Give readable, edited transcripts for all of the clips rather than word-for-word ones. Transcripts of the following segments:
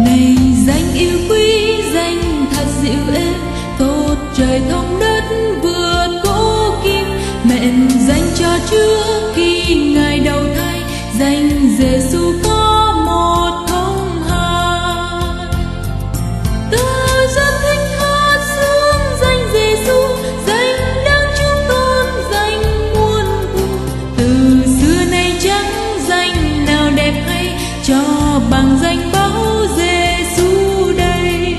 này danh yêu quý, danh thật dịu êm, tốt trời thông đất vượt cố kim. Mệnh danh cho Chúa khi Ngài đầu thai, danh Giêsu có một không hai. Ta rất thích hát xuống danh Giêsu, danh đáng chúng con, danh muôn thu. Từ xưa nay chẳng danh nào đẹp hay cho bằng danh báu Giêsu đây.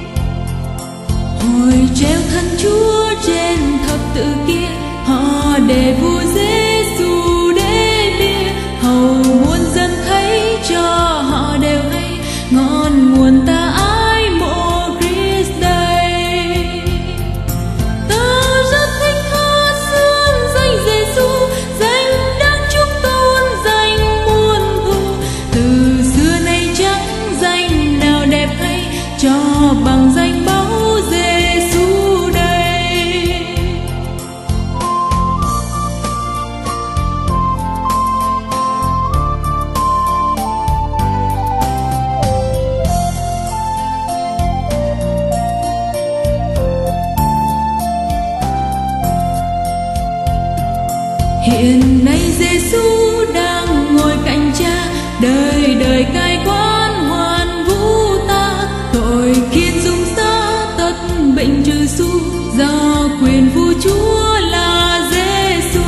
Hồi treo thân Chúa trên thập tự kia, họ để vua Giêsu đế bia. Hầu muôn dân thấy cho họ đều hay, ngon nguồn ta ái mộ Christ đây. Ta rất thích hát xuống danh Giêsu, danh đáng chúc tôn, danh muôn thu. Từ xưa nay chẳng danh nào đẹp hay cho bằng danh báu Giêsu đây. Hiện nay Giêsu đang ngồi cạnh Cha, đời đời cai quản hoàn vũ ta. Tội khiên dung xa tất bệnh trừ su, do quyền vua Chúa là Giêsu.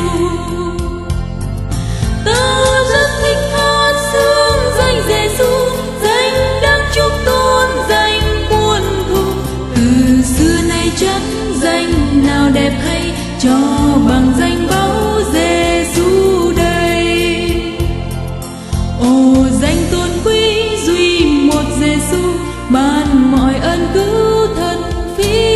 Ta rất thích hát xuống danh Giêsu, danh đáng chúc tôn, danh muôn thu. Từ xưa nay chẳng danh nào đẹp hay cho bằng danh báu Giêsu đây. Ồ danh tôn quý duy một Giêsu, ban mọi ơn cứu thân phí.